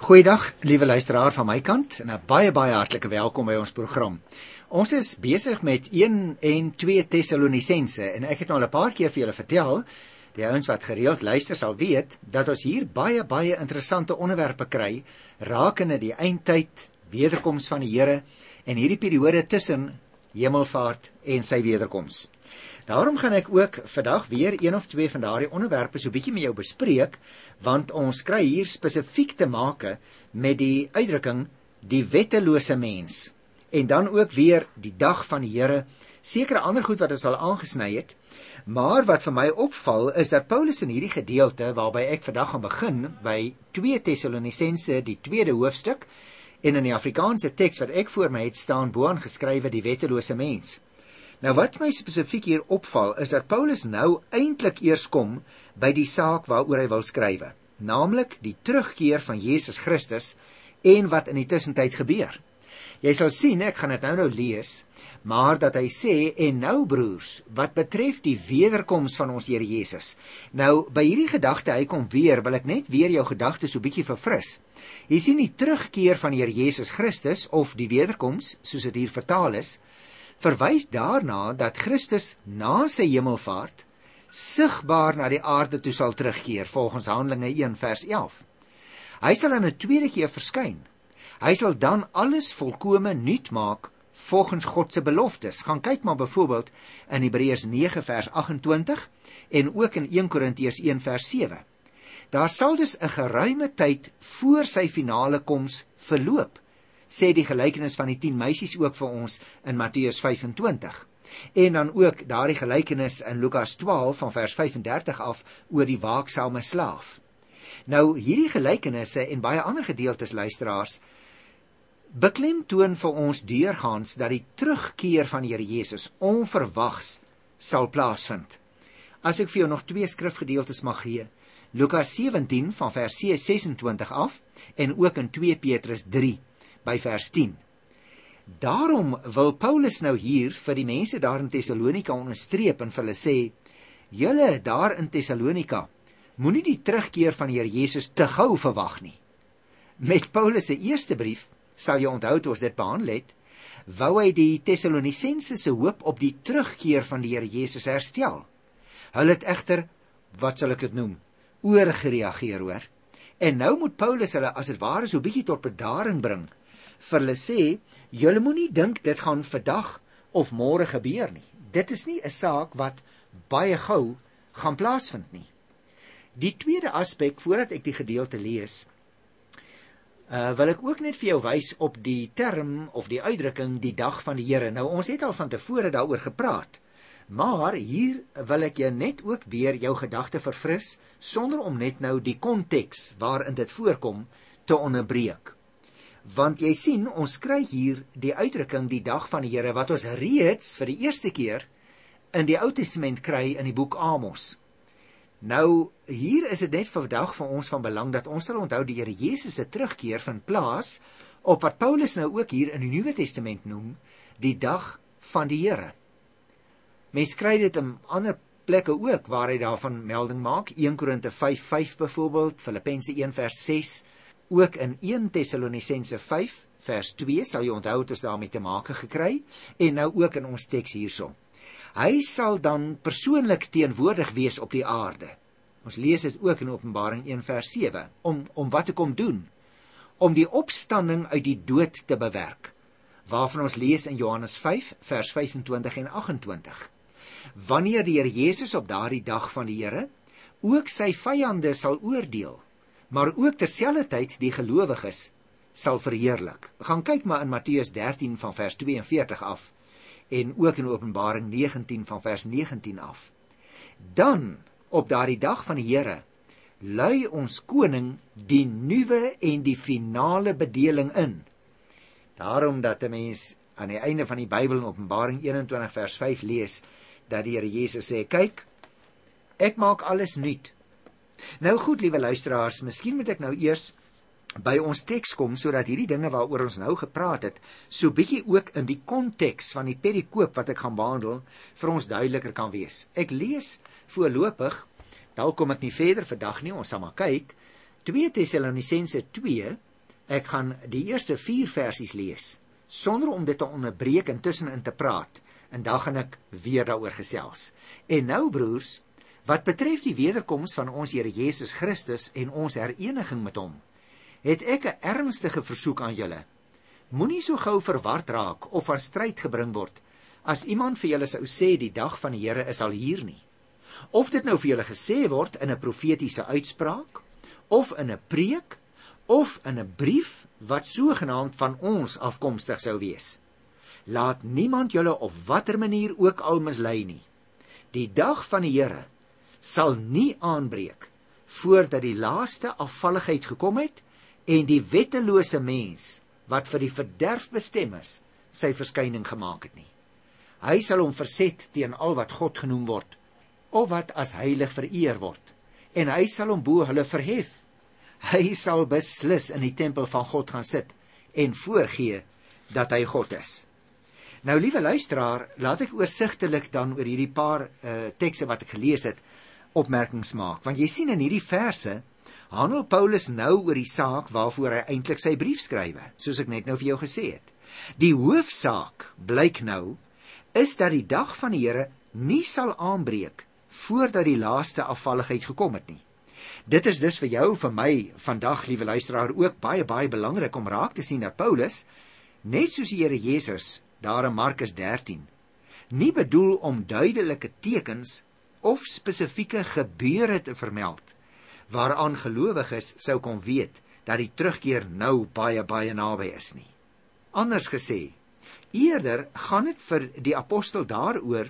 Goeiedag, liewe luisteraar van my kant, en 'n baie hartlike welkom by ons program. Ons is besig met 1 en 2 Tessalonisense, en ek het nou al 'n paar keer vir julle vertel, die ouens wat gereeld luister sal weet, dat ons hier baie interessante onderwerpe kry, rakende die eindtyd, wederkoms van die Here, en hierdie periode tussen hemelvaart en sy wederkoms. Daarom gaan ek ook vandag weer 1 of 2 van daardie onderwerpe so bietjie met jou bespreek, want ons kry hier spesifiek te make met die uitdrukking die wettelose mens, en dan ook weer die dag van die Here, sekere ander goed wat ons al aangesny het, maar wat vir my opval is dat Paulus in hierdie gedeelte, waarby ek vandag gaan begin, by 2 Tessalonisense, die 2de hoofstuk, en in die Afrikaanse teks wat ek voor my het staan, boaan geskrywe die wettelose mens. Nou wat my spesifiek hier opval, is dat Paulus nou eintlik eers kom by die saak waaroor hy wil skrywe, naamlik die terugkeer van Jesus Christus en wat in die tussentyd gebeur. Jy sal sien, ek gaan dit nou lees, maar dat hy sê, en nou broers, wat betref die wederkoms van ons Here Jesus. Nou, by hierdie gedagte, hy kom weer, wil ek net weer jou gedagte so bietjie verfris. Jy sien die terugkeer van die Here Jesus Christus, of die wederkoms, soos dit hier vertaal is, verwys daarna dat Christus na sy hemelvaart sigbaar na die aarde toe sal terugkeer, volgens Handelinge 1 vers 11. Hy sal in 'n tweede keer verskyn. Hy sal dan alles volkome nuut maak volgens God se beloftes. Gaan kyk maar byvoorbeeld in Hebreërs 9 vers 28 en ook in 1 Korintiërs 1 vers 7. Daar sal dus 'n geruime tyd voor sy finale koms verloop, sê die gelykenis van die 10 meisies ook vir ons in Matteus 25. En dan ook daardie gelykenis in Lukas 12 van vers 35 af oor die waaksame slaaf. Nou, hierdie gelykenisse en baie ander gedeeltes, luisteraars, beklemtoon vir ons deurgaans dat die terugkeer van die Here Jesus onverwags sal plaasvind. As ek vir jou nog 2 skrifgedeeltes mag gee, Lukas 17 van vers 26 af en ook in 2 Petrus 3 by vers 10. Daarom wil Paulus nou hier vir die mense daar in Tessalonika onderstreep en vir hulle sê, julle daar in Tessalonika, moenie die terugkeer van die Here Jesus te gou verwag nie. Met Paulus se eerste brief, sal jy onthou toe ons dit behandel het, wou hy die Tessalonisense se hoop op die terugkeer van die Here Jesus herstel. Hulle het egter, wat sal ek dit noem, oorgereageer hoor. En nou moet Paulus hulle as het ware so bietjie tot bedaring bring, vir hulle sê, julle moenie dink dit gaan vandag of môre gebeur nie. Dit is nie 'n saak wat baie gou gaan plaasvind nie. Die tweede aspek, voordat ek die gedeelte lees, wil ek ook net vir jou wys op die term of die uitdrukking die dag van die Here. Nou, ons het al van tevore daaroor gepraat, maar hier wil ek jou net ook weer jou gedagte verfris, sonder om net nou die konteks waarin dit voorkom te onderbreek. Want jy sien, ons kry hier die uitdrukking die dag van die Here, wat ons reeds vir die eerste keer in die Ou Testament kry in die boek Amos. Nou, hier is dit net vandag vir ons van belang, dat ons sal onthou die Here Jesus se terugkeer vind plaas, op wat Paulus nou ook hier in die Nuwe Testament noem, die dag van die Here. Mens kry dit in ander plekke ook, waar hy daarvan melding maak, 1 Korinte 5:5 byvoorbeeld, Filippense 1 vers 6, ook in 1 Tessalonisense 5 vers 2, sal jy onthou het ons daarmee te make gekry, en nou ook in ons teks hierso. Hy sal dan persoonlik teenwoordig wees op die aarde. Ons lees dit ook in Openbaring 1 vers 7, om wat te kom doen? Om die opstanding uit die dood te bewerk, waarvan ons lees in Johannes 5 vers 25 en 28. Wanneer die Here Jesus op daardie dag van die Here ook sy vyande sal oordeel, maar ook terselfdertyd die gelowiges sal verheerlik. Gaan kyk maar in Matteus 13 van vers 42 af, en ook in Openbaring 19 van vers 19 af. Dan, op daardie dag van die Here, lui ons koning die nuwe en die finale bedeling in. Daarom dat 'n mens aan die einde van die Bybel in Openbaring 21 vers 5 lees, dat die Here Jesus sê, kyk, ek maak alles nuut. Nou goed, liewe luisteraars, miskien moet ek nou eers by ons teks kom, sodat hierdie dinge waaroor ons nou gepraat het, so bietjie ook in die konteks van die perikoop wat ek gaan behandel, vir ons duideliker kan wees. Ek lees voorlopig, dalk kom ek nie verder vandag nie, ons sal maar kyk, 2 Tessalonisense 2 Ek gaan die eerste 4 versies lees, sonder om dit te onderbreek en tussenin te praat, en dan gaan ek weer daaroor gesels. En nou broers, wat betref die wederkoms van ons Here Jesus Christus en ons hereniging met hom, het ek 'n ernstige versoek aan julle. Moenie so gou verward raak of aan stryd gebring word, as iemand vir julle sou sê die dag van die Here is al hier nie. Of dit nou vir julle gesê word in 'n profetiese uitspraak, of in 'n preek, of in 'n brief wat sogenaamd van ons afkomstig sou wees. Laat niemand julle op watter manier ook al mislei nie. Die dag van die Here sal nie aanbreek voordat die laaste afvalligheid gekom het en die wettelose mens wat vir die verderf bestem is, sy verskyning gemaak het nie. Hy sal hom verset teen al wat God genoem word, of wat as heilig vereer word, en hy sal hom bo hulle verhef. Hy sal beslis in die tempel van God gaan sit en voorgee dat hy God is. Nou, liewe luisteraar, laat ek oorsigtelik dan oor hierdie paar tekste wat ek gelees het, opmerkings maak, want jy sien in hierdie verse, handel Paulus nou oor die saak waarvoor hy eintlik sy brief skrywe, soos ek net nou vir jou gesê het. Die hoofsaak, blyk nou, is dat die dag van die Here nie sal aanbreek voordat die laaste afvalligheid gekom het nie. Dit is dus vir jou, vir my, vandag, liewe luisteraar, ook baie belangrik om raak te sien dat Paulus, net soos die Here Jesus, daar in Markus 13, nie bedoel om duidelike tekens of spesifieke gebeure te vermeld, waaraan gelowiges sou kon weet dat die terugkeer nou baie naby is nie. Anders gesê, eerder gaan dit vir die apostel daaroor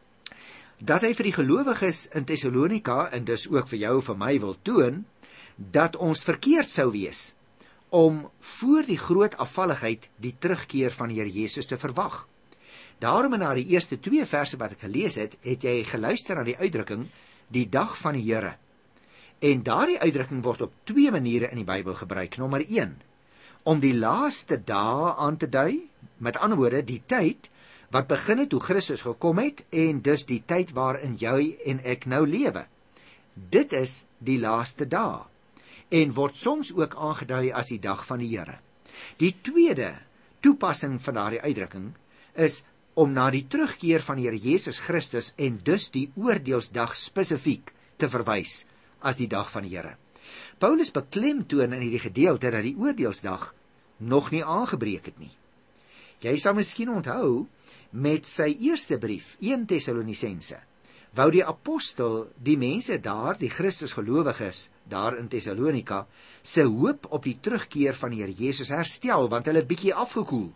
dat hy vir die gelowiges in Thessalonika, en dus ook vir jou en vir my wil toon, dat ons verkeerd sou wees om voor die groot afvalligheid die terugkeer van die Here Jesus te verwag. Daarom in die eerste 2 verse wat ek gelees het jy geluister na die uitdrukking, die dag van die Here. En daardie uitdrukking word op 2 maniere in die Bybel gebruik. Nommer 1, om die laaste dae aan te dui, met ander woorde, die tyd wat begin het toe Christus gekom het, en dus die tyd waarin jy en ek nou lewe. Dit is die laaste dae, en word soms ook aangedui as die dag van die Here. Die tweede toepassing van daardie uitdrukking is om na die terugkeer van die Here Jesus Christus en dus die oordeelsdag spesifiek te verwys as die dag van die Here. Paulus beklemtoon in hierdie gedeelte dat die oordeelsdag nog nie aangebreek het nie. Jy sal miskien onthou, met sy eerste brief, 1 Tessalonisense, wou die apostel die mense daar, die Christus gelowiges daar in Thessalonika, se hoop op die terugkeer van die Here Jesus herstel, want hulle het bietjie afgekoel.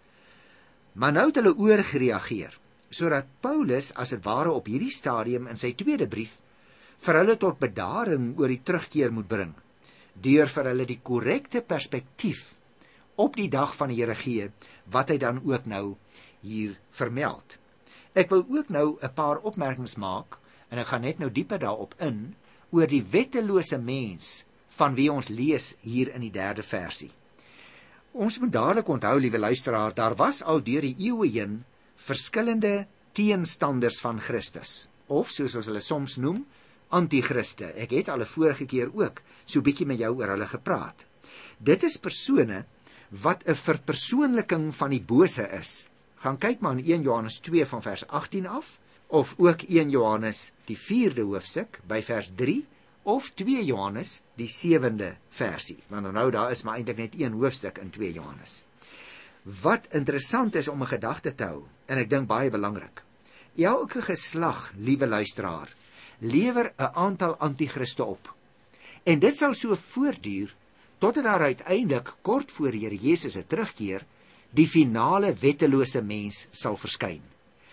Maar nou het hulle oorgereageer, sodat Paulus as het ware op hierdie stadium in sy tweede brief vir hulle tot bedaring oor die terugkeer moet bring, deur vir hulle die korrekte perspektief op die dag van die Here gee, wat hy dan ook nou hier vermeld. Ek wil ook nou 'n paar opmerkings maak, en ek gaan net nou dieper daarop in, oor die wettelose mens, van wie ons lees hier in die 3de versie. Ons moet dadelik onthou, liewe luisteraar, daar was al deur die eeue heen verskillende teenstanders van Christus, of soos ons hulle soms noem, antichriste. Ek het al 'n vorige keer ook so bietjie met jou oor hulle gepraat. Dit is persone wat 'n verpersoonliking van die bose is. Gaan kyk maar in 1 Johannes 2 van vers 18 af, of ook 1 Johannes die 4de hoofstuk by vers 3, of 2 Johannes die 7de versie. Want nou daar is maar eintlik net 1 hoofstuk in 2 Johannes. Wat interessant is om 'n gedagte te hou, en ek dink baie belangrik. Elke geslag, liewe luisteraar, lewer 'n aantal antichriste op. En dit sal so voortduur totdat daar uiteindelik kort voor die Here Jesus se terugkeer die finale wettelose mens sal verskyn.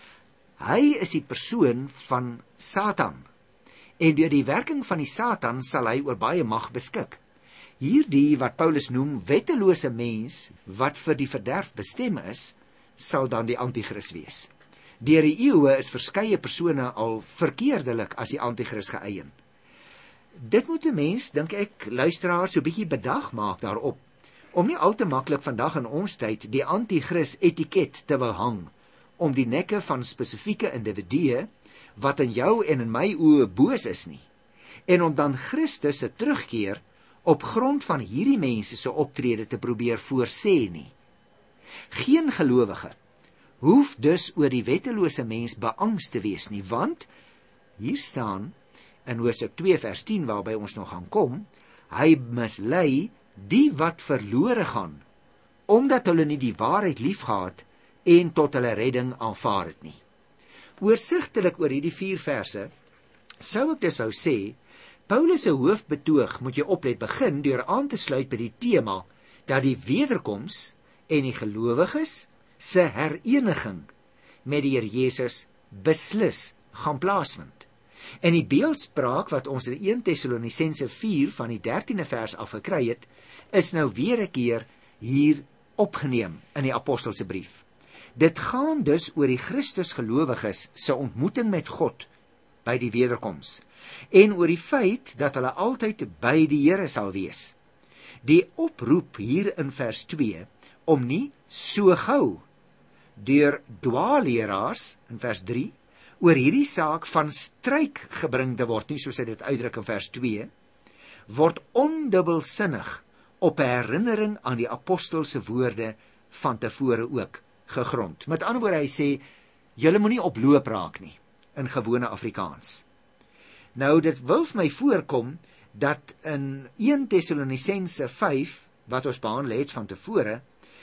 Hy is die persoon van Satan, en deur die werking van die Satan sal hy oor baie mag beskik. Hierdie wat Paulus noem wettelose mens, wat vir die verderf bestem is, sal dan die antichrist wees. Deur die eeue is verskeie persone al verkeerdelik as die antichrist geëien. Dit moet 'n mens, dink ek, luisteraar, so bietjie bedag maak daarop, om nie al te maklik vandag in ons tyd die antichrist etiket te wil hang, om die nekke van spesifieke individue, wat in jou en in my oë boos is nie, en om dan Christus se terugkeer op grond van hierdie mense se optrede te probeer voorsê nie. Geen gelowige hoef dus oor die wettelose mens beangst te wees nie, want hier staan in Hosea 2 vers 10 waarby ons nog gaan kom, hy mislei die wat verlore gaan, omdat hulle nie die waarheid liefgehad en tot hulle redding aanvaar het nie. Oorsigtelik oor hierdie 4 verse sou ek dus wou sê, Paulus se hoofbetoog, moet jy oplet, begin deur aan te sluit by die tema dat die wederkoms en die gelowiges se hereniging met die Here Jesus beslis gaan plaasvind. En die beeldspraak wat ons in 1 Tessalonisense 4 van die 13de vers af gekry het, is nou weer 'n keer hier opgeneem in die apostelse brief. Dit gaan dus oor die Christusgelowiges se ontmoeting met God by die wederkoms en oor die feit dat hulle altyd by die Here sal wees. Die oproep hier in vers 2 om nie so gou deur dwaalleraars in vers 3 oor hierdie saak van stryk gebring te word nie, soos hy dit uitdruk in vers 2, word ondubbelsinnig op 'n herinnering aan die apostelse woorde van tevore ook gegrond. Met ander woorde, hy sê, julle moenie op loop raak nie, in gewone Afrikaans. Nou, dit wil vir my voorkom, dat in 1 Tessalonisense 5, wat ons behandel het van tevore,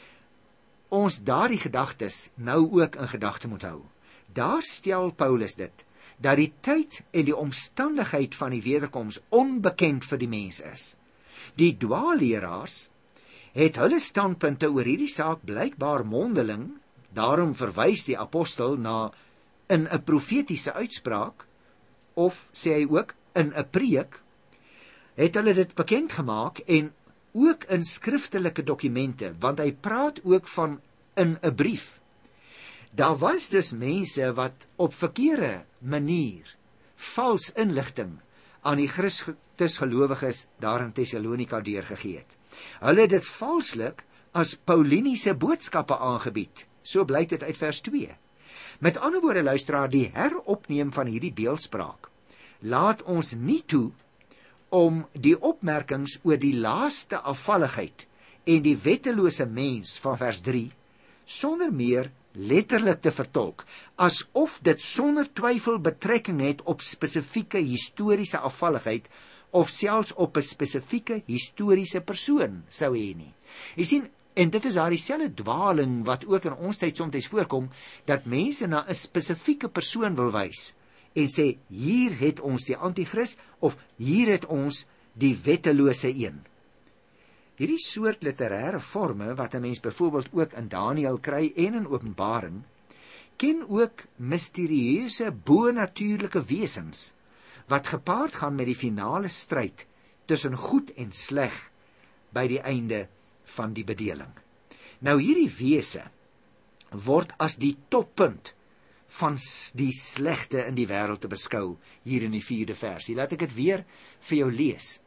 ons daardie gedagtes nou ook in gedagte moet hou. Daar stel Paulus dit, dat die tyd en die omstandigheid van die wederkoms onbekend vir die mens is. Die dwaalleraars het hulle standpunte oor hierdie saak blykbaar mondeling, daarom verwys die apostel na in 'n profetiese uitspraak, of sê hy ook in 'n preek, het hulle dit bekend gemaak en ook in skriftelike dokumente, want hy praat ook van in 'n brief. Daar was dus mense wat op verkeerde manier vals inligting aan die Christusgelowiges daar in Thessalonika deurgegee het. Hulle het dit valslik as Pauliniese boodskappe aangebied. So blyk dit uit vers 2. Met ander woorde, luisteraar, die heropneem van hierdie beeldspraak laat ons nie toe om die opmerkings oor die laaste afvalligheid en die wettelose mens van vers 3 sonder meer letterlik te vertolk, asof dit sonder twyfel betrekking het op spesifieke historiese afvalligheid of selfs op 'n spesifieke historiese persoon sou hê nie. Jy sien, en dit is daar dieselfde dwaling wat ook in ons tyd soms voorkom, dat mense na 'n spesifieke persoon wil wys en sê, hier het ons die antichrist of hier het ons die wettelose een. Hierdie soort literêre forme wat 'n mens byvoorbeeld ook in Daniël kry en in Openbaring, ken ook misterieuse bonatuurlike wesens wat gepaard gaan met die finale stryd tussen goed en sleg by die einde van die bedeling. Nou hierdie wese word as die toppunt van die slegte in die wêreld te beskou hier in die 4de versie. Laat ek dit weer vir jou lees.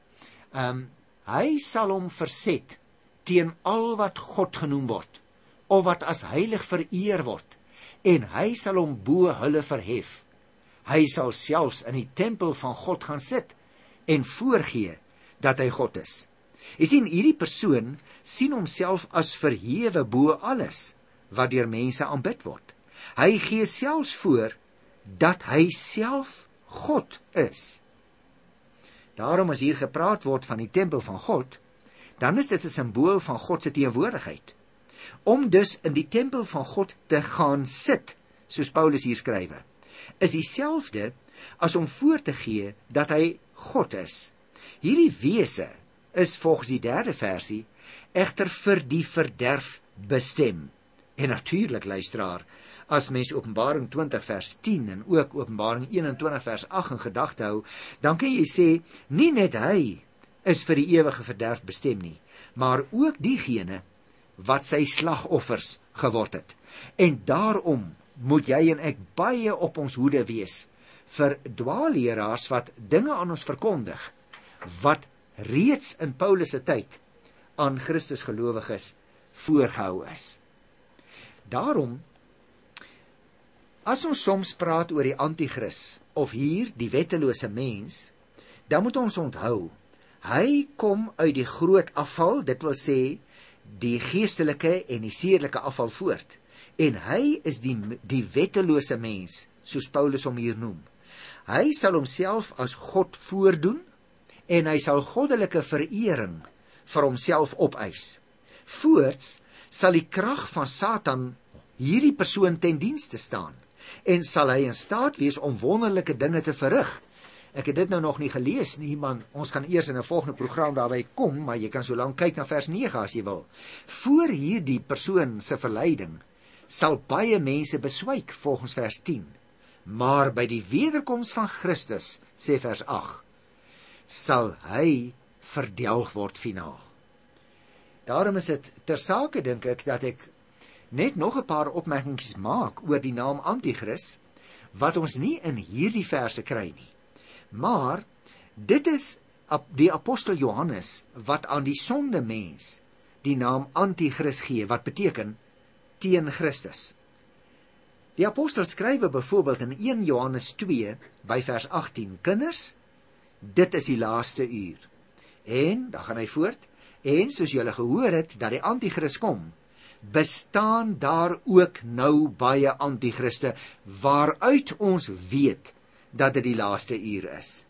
Hy sal hom verset teen al wat God genoem word, of wat as heilig vereer word, en hy sal hom bo hulle verhef. Hy sal selfs in die tempel van God gaan sit, en voorgee dat hy God is. Jy sien, hierdie persoon sien homself as verhewe bo alles, wat deur mense aanbid word. Hy gee selfs voor, dat hy self God is. Daarom as hier gepraat word van die tempel van God, dan is dit 'n simbool van God se teenwoordigheid. Om dus in die tempel van God te gaan sit, soos Paulus hier skrywe, is dieselfde as om voor te gee dat hy God is. Hierdie wese is volgens die 3de versie egter vir die verderf bestem. En natuurlik, luisteraar, as mens Openbaring 20 vers 10 en ook Openbaring 21 vers 8 in gedagte hou, dan kan jy sê, nie net hy is vir die ewige verderf bestem nie, maar ook diegene wat sy slagoffers geword het. En daarom moet jy en ek baie op ons hoede wees vir dwaalleraars wat dinge aan ons verkondig, wat reeds in Paulus se tyd aan Christusgelowiges voorgehou is. Daarom, as ons soms praat oor die antichrist, of hier die wettelose mens, dan moet ons onthou, Hy kom uit die groot afval, dit wil sê, die geestelike en die sedelike afval voort. En hy is die wettelose mens, soos Paulus hom hier noem. Hy sal homself as God voordoen, en hy sal goddelike verering vir homself opeis. Voorts sal die krag van Satan hierdie persoon ten dienste staan, en sal hy in staat wees om wonderlike dinge te verrig. Ek het dit nou nog nie gelees nie, maar ons gaan eers in 'n volgende program daarby kom, maar jy kan so lank kyk na vers 9 as jy wil. Voor hierdie persoon se verleiding sal baie mense beswyk, volgens vers 10. Maar by die wederkoms van Christus, sê vers 8, sal hy verdelg word finaal. Daarom is dit ter sake, dink ek, dat ek net nog 'n paar opmerkings maak oor die naam Antichrist, wat ons nie in hierdie verse kry nie. Maar dit is die apostel Johannes wat aan die sonde mens die naam Antichrist gee, wat beteken teen Christus. Die apostel skrywe byvoorbeeld in 1 Johannes 2 by vers 18, kinders, dit is die laaste uur. En, dan gaan hy voort, en soos julle gehoor het, dat die Antichrist kom, bestaan daar ook nou baie Antichriste, waaruit ons weet, dat dit die laaste uur is.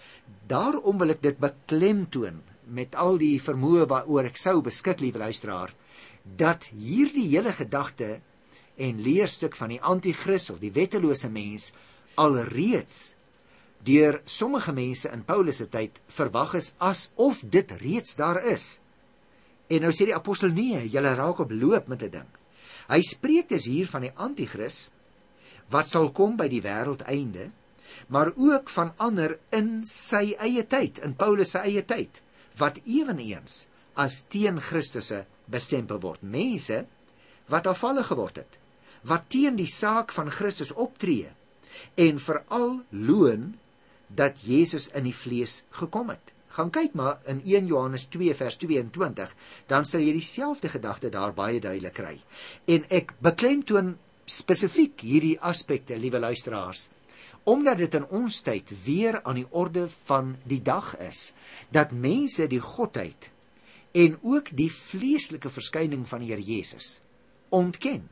Daarom wil ek dit beklemtoon, met al die vermoë waaroor ek sou beskik, liewe luisteraar, dat hierdie hele gedagte en leerstuk van die Antichrist of die wettelose mens alreeds deur sommige mense in Paulus se tyd verwag is asof dit reeds daar is. En nou sê die apostel nee, julle raak op loop met 'n ding. Hy spreek dus hier van die Antichrist wat sal kom by die wêreldeinde, maar ook van ander in sy eie tyd, in Paulus se eie tyd, wat eweneens as teen Christusse bestempel word. Mense wat afvallig geword het, wat teen die saak van Christus optree, en veral loon dat Jesus in die vlees gekom het. Gaan kyk maar in 1 Johannes 2 vers 22, dan sal jy dieselfde gedagte daar baie duidelik kry. En ek beklemtoon spesifiek hierdie aspekte, liewe luisteraars, omdat dit in ons tyd weer aan die orde van die dag is, dat mense die godheid en ook die vleeslike verskyning van die Here Jesus ontken.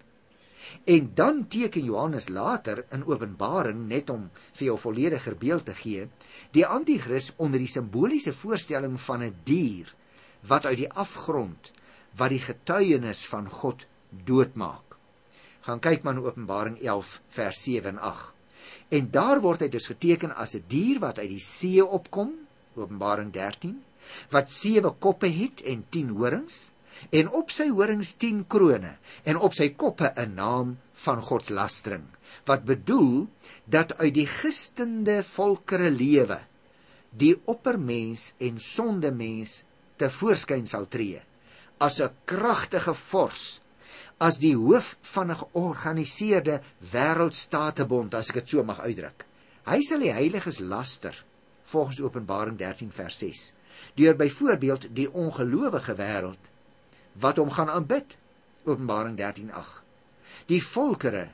En dan teken Johannes later in Openbaring, net om vir jou vollediger beeld te gee, die Antichrist onder die simboliese voorstelling van 'n dier wat uit die afgrond, wat die getuienis van God doodmaak. Gaan kyk maar in Openbaring 11 vers 7 en 8. En daar word hy dus geteken as 'n dier wat uit die see opkom, Openbaring 13, wat 7 koppe het en 10 horings, en op sy horings 10 krone, en op sy koppe 'n naam van godslastering, wat bedoel dat uit die gistende volkere lewe die oppermens en sondemens tevoorskyn sal tree, as 'n kragtige vors, as die hoof van 'n georganiseerde wêreldstatebond, as ek dit so mag uitdruk. Hy sal die heiliges laster, volgens Openbaring 13 vers 6, deur byvoorbeeld die ongelowige wêreld wat hom gaan aanbid, Openbaring 13:8. Die volkere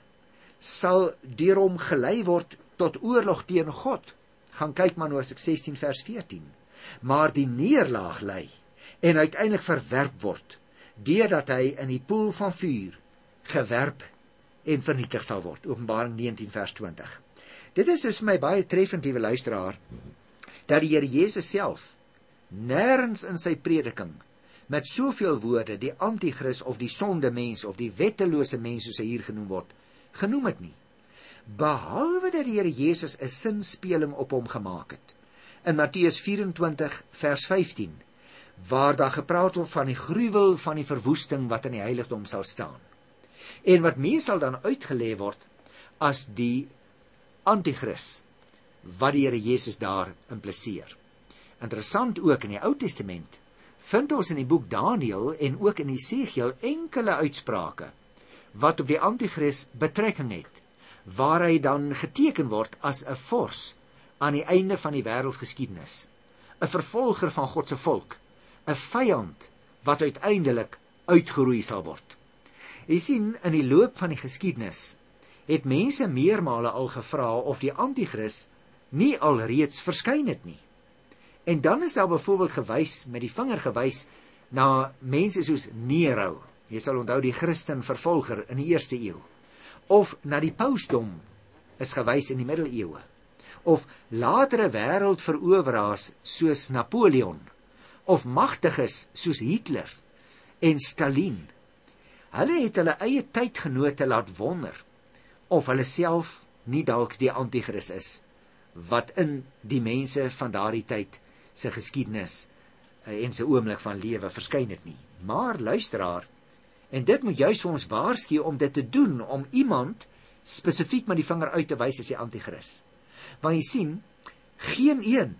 sal deur hom gelei word tot oorlog teen God. Gaan kyk maar nou as ek 16 vers 14. Maar die neerlaag lei en uiteindelik verwerp word, deurdat hy in die poel van vuur gewerp en vernietig sal word, Openbaring 19 vers 20. Dit is dus my baie treffend, liewe luisteraar, dat die Here Jesus self nêrens in sy prediking met soveel woorde die Antichrist of die sondemens of die wettelose mens, soos hy hier genoem word, genoem het nie. Behalwe dat die Here Jesus 'n sinspeling op hom gemaak het. In Matteus 24 vers 15, waar daar gepraat word van die gruwel van die verwoesting wat in die heiligdom sal staan. En wat meestal dan uitgelê word as die Antichrist, wat die Here Jesus daar impliseer. Interessant ook in die Ou Testament, vind ons in die boek Daniël en ook in Esegiel enkele uitsprake wat op die Antichrist betrekking het, waar hy dan geteken word as 'n vors aan die einde van die wêreldgeskiedenis, 'n vervolger van God se volk, 'n vyand wat uiteindelik uitgeroei sal word. Jy sien, in die loop van die geskiedenis het mense meermale al gevra of die Antichrist nie alreeds verskyn het nie. En dan is daar byvoorbeeld gewys, met die vinger gewys, na mense soos Nero. Jy sal onthou die Christen vervolger in die 1ste eeu. Of na die pausdom is gewys in die middeleeue. Of latere wêreldveroweraars soos Napoleon, of magtiges soos Hitler en Stalin. Hulle het hulle eie tydgenote laat wonder, of hulle self nie dalk die anti-kris is, wat in die mense van daardie tyd se geskiedenis en se oomblik van lewe verskyn het nie. Maar luisteraar, en dit moet juis vir ons waarsku om dit te doen, om iemand spesifiek met die vinger uit te wys as die anti-kris. Want jy sien, geen een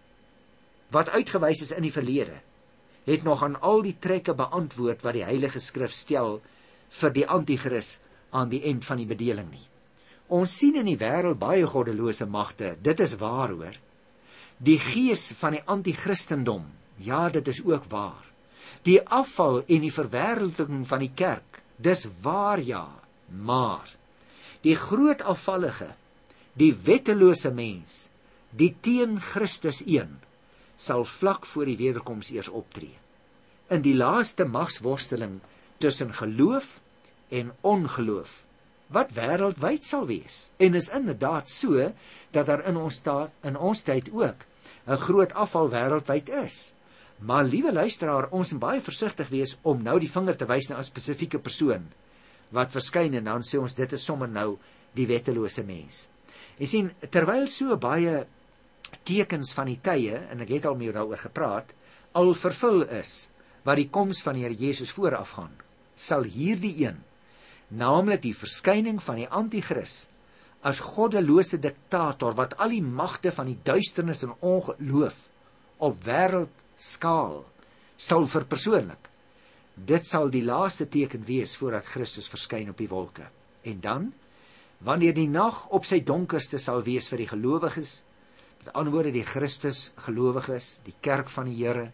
wat uitgewys is in die verlede, het nog aan al die trekke beantwoord wat die Heilige Skrif stel vir die anti-kris aan die end van die bedeling nie. Ons sien in die wêreld baie goddelose magte, dit is waar hoor. Die gees van die anti-Christendom, ja, dit is ook waar. Die afval en die verwêrelding van die kerk, dis waar ja, maar die groot afvallige, die wettelose mens, die teen Christus een, sal vlak voor die wederkoms eers optree. In die laaste magsworsteling tussen geloof en ongeloof, wat wêreldwyd sal wees. En is inderdaad so, dat daar in ons tyd ook 'n groot afval wêreldwyd is. Maar liewe luisteraar, ons moet baie versigtig wees om nou die vinger te wys na 'n spesifieke persoon, wat verskyn en dan sê ons, dit is sommer nou die wettelose mens. Jy sien, terwyl so baie tekens van die tye, en ek het al meer daaroor gepraat, al vervul is, wat die koms van die Here Jesus voorafgaan, sal hierdie een, naamlik die verskyning van die anti-kris, as goddelose diktator, wat al die magte van die duisternis en ongeloof op wêreldskaal sal verpersoonlik. Dit sal die laaste teken wees voordat Christus verskyn op die wolke. En dan, wanneer die nag op sy donkerste sal wees vir die gelowiges, met ander woorde die Christus gelowiges, die kerk van die Here,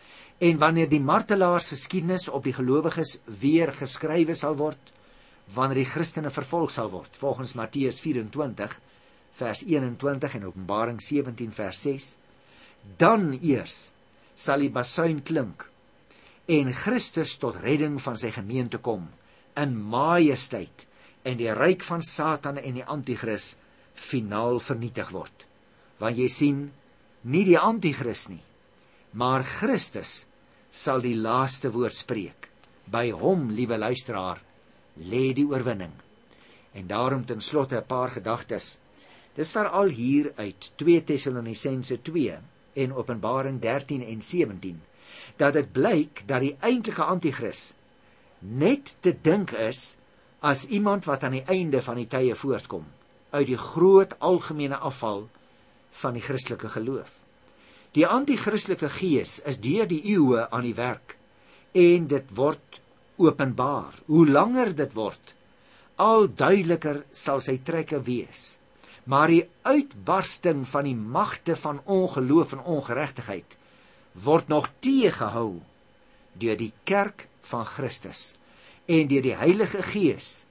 en wanneer die martelaars geskiedenis op die gelowiges weer geskrywe sal word, wanneer die Christene vervolg sal word, volgens Matteus 24 vers 21 en Openbaring 17 vers 6, dan eers sal die basuin klink en Christus tot redding van sy gemeente kom in majesteit, en die ryk van Satan en die anti-kris finaal vernietig word. Want jy sien, nie die anti-kris nie, maar Christus sal die laaste woord spreek. By hom, liewe luisteraar, lê die oorwinning. En daarom ten slotte 'n paar gedagtes. Dis veral hier uit 2 Tessalonisense 2 en Openbaring 13 en 17, dat dit blyk dat die eintlike anti-kris net te dink is as iemand wat aan die einde van die tye voortkom, uit die groot algemene afval van die Christelike geloof. Die anti-Christelike gees is deur die eeue aan die werk, en dit word openbaar. Hoe langer dit word, al duideliker sal sy trekke wees. Maar die uitbarsting van die magte van ongeloof en ongeregtigheid word nog teëgehou deur die kerk van Christus en deur die Heilige Gees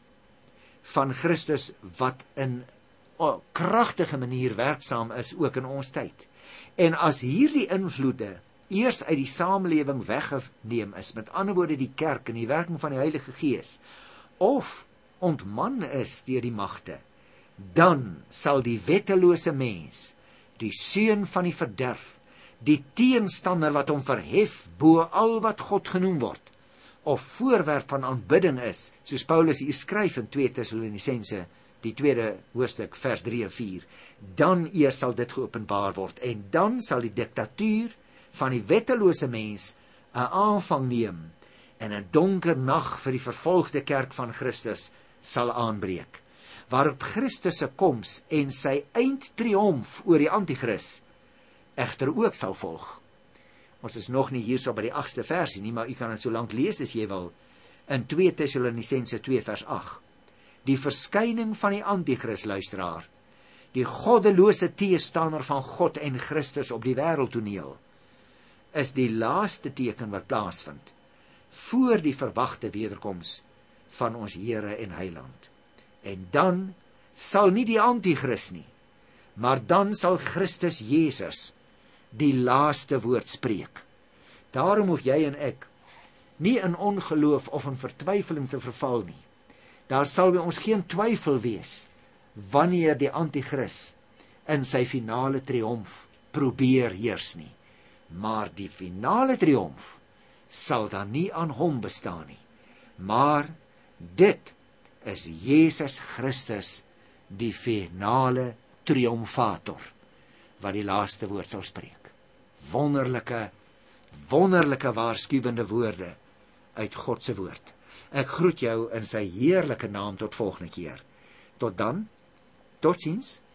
van Christus, wat in 'n kragtige manier werksaam is ook in ons tyd. En as hierdie invloede eers uit die samelewing weggeneem is, met ander woorde die kerk en die werking van die Heilige Gees, of ontman is deur die magte, dan sal die wettelose mens, die seun van die verderf, die teenstander wat hom verhef bo al wat God genoem word, of voorwerp van aanbidding is, soos Paulus hier skryf in 2 Tessalonisense, die 2de hoofstuk, vers 3 en 4, dan eers sal dit geopenbaar word, en dan sal die diktatuur van die wettelose mens 'n aanvang neem, en 'n donker nag vir die vervolgde kerk van Christus sal aanbreek, waarop Christus se koms en sy eindtriomf oor die anti-kris egter ook sal volg. Ons is nog nie hierso by die 8ste versie nie, maar u kan dit so lank lees as jy wil, in 2 Tessalonisense 2 vers 8. Die verskyning van die anti-kris, luisteraar, die goddelose teestander van God en Christus op die wêreldtoneel, is die laaste teken wat plaasvind voor die verwagte wederkoms van ons Here en Heiland. En dan sal nie die anti-kris nie, maar dan sal Christus Jesus die laaste woord spreek. Daarom hoef jy en ek nie in ongeloof of in vertwyfeling te verval nie. Daar sal by ons geen twyfel wees wanneer die Antichrist in sy finale triomf probeer heers nie. Maar die finale triomf sal dan nie aan hom bestaan nie. Maar dit is Jesus Christus, die finale triomfator, wat die laaste woord sal spreek. Wonderlike waarskuwende woorde uit God se woord. Ek groet jou in sy heerlike naam tot volgende keer. Tot dan, totsiens.